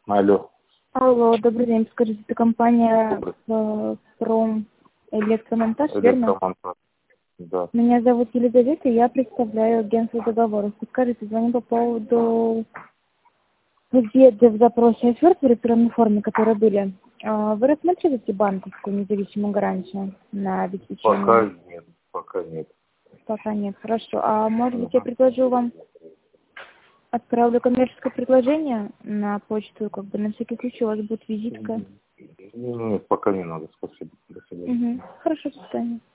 Алло. Алло, добрый день. Скажите, это компания Добрый. Промэлектромонтаж, верно? Электромонтаж. Да. Меня зовут Елизавета, я представляю агентство договоров. Скажите, звоню по поводу ответа в запросе ОФР в электронной форме, которые были. Вы рассматриваете банковскую независимую гарантию на обеспечение? Пока нет. Пока нет. Пока нет. Хорошо. А может быть, я Мгм. предложу вам, отправлю коммерческое предложение на почту, как бы на всякий случай у вас будет визитка. Нет, пока не надо. Спасибо. До свидания. Хорошо, до свидания.